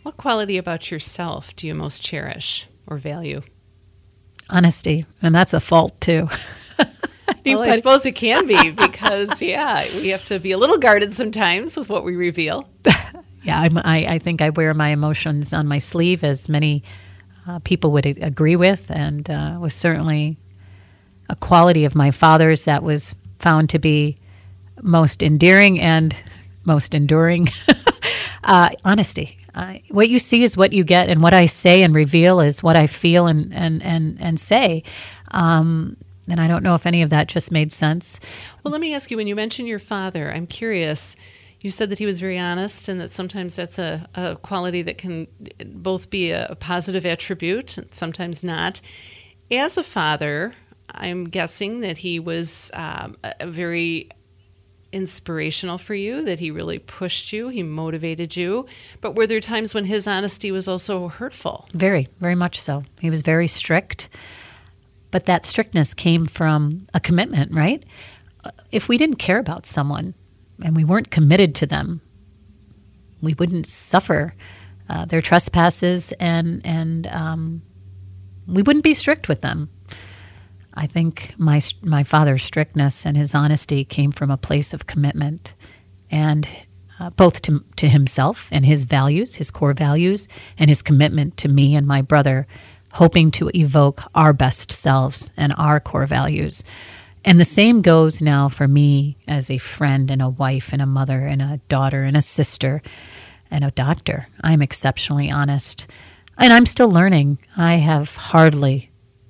What quality about yourself do you most cherish or value? Honesty, and that's a fault too. Well, I suppose it can be because, we have to be a little guarded sometimes with what we reveal. Yeah, I think I wear my emotions on my sleeve, as many people would agree with, and was certainly a quality of my father's that was found to be most endearing and most enduring. Honesty. What you see is what you get, and what I say and reveal is what I feel and say. And I don't know if any of that just made sense. Well, let me ask you, when you mentioned your father, I'm curious. You said that he was very honest and that sometimes that's a quality that can both be a positive attribute and sometimes not. As a father, I'm guessing that he was very inspirational for you, that he really pushed you, he motivated you. But were there times when his honesty was also hurtful? Very, very much so. He was very strict. But that strictness came from a commitment, right? If we didn't care about someone and we weren't committed to them, we wouldn't suffer their trespasses and we wouldn't be strict with them. I think my father's strictness and his honesty came from a place of commitment, and both to himself and his values, his core values, and his commitment to me and my brother, hoping to evoke our best selves and our core values. And the same goes now for me as a friend and a wife and a mother and a daughter and a sister and a doctor. I'm exceptionally honest. And I'm still learning. I have hardly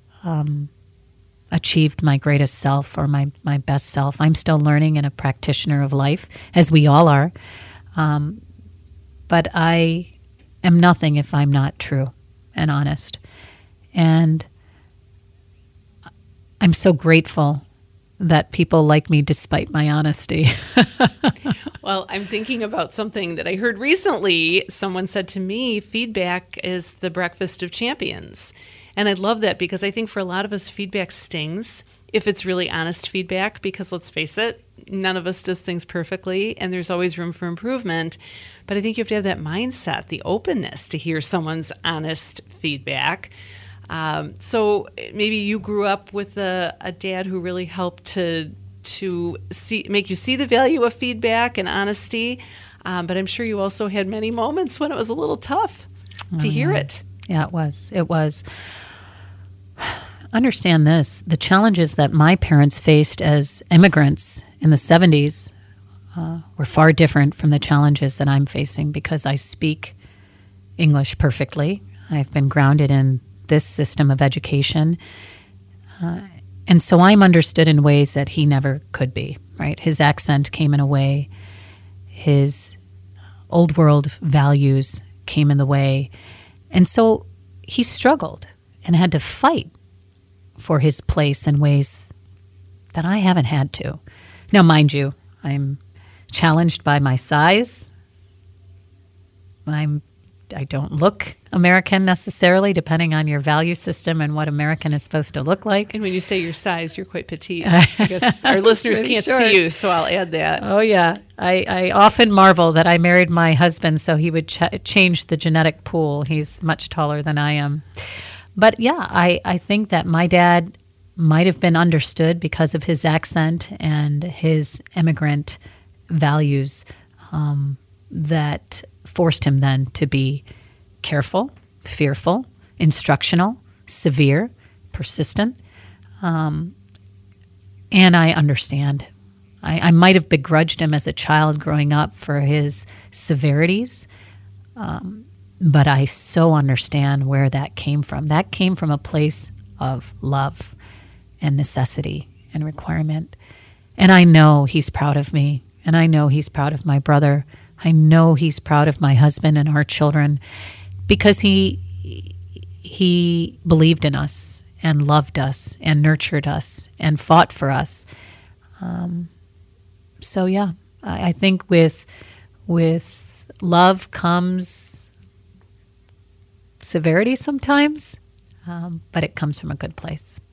achieved my greatest self or my best self. I'm still learning and a practitioner of life, as we all are. But I am nothing if I'm not true and honest. And I'm so grateful that people like me despite my honesty. Well, I'm thinking about something that I heard recently. Someone said to me, feedback is the breakfast of champions. And I love that because I think for a lot of us, feedback stings if it's really honest feedback, because let's face it, none of us does things perfectly and there's always room for improvement. But I think you have to have that mindset, the openness to hear someone's honest feedback. So maybe you grew up with a dad who really helped to make you see the value of feedback and honesty. But I'm sure you also had many moments when it was a little tough to hear it. Yeah, it was. It was. Understand this. The challenges that my parents faced as immigrants in the 70s were far different from the challenges that I'm facing because I speak English perfectly. I've been grounded in this system of education. And so I'm understood in ways that he never could be, right? His accent came in a way. His old world values came in the way. And so he struggled and had to fight for his place in ways that I haven't had to. Now, mind you, I'm challenged by my size. I don't look American necessarily, depending on your value system and what American is supposed to look like. And when you say your size, you're quite petite. I guess our listeners can't see you, so I'll add that. Oh, yeah. I often marvel that I married my husband so he would change the genetic pool. He's much taller than I am. But yeah, I think that my dad might have been understood because of his accent and his immigrant values that forced him then to be careful, fearful, instructional, severe, persistent. And I understand. I might have begrudged him as a child growing up for his severities, but I so understand where that came from. That came from a place of love and necessity and requirement. And I know he's proud of me, and I know he's proud of my brother. I know he's proud of my husband and our children because he believed in us and loved us and nurtured us and fought for us. So yeah, I think with love comes severity sometimes, but it comes from a good place.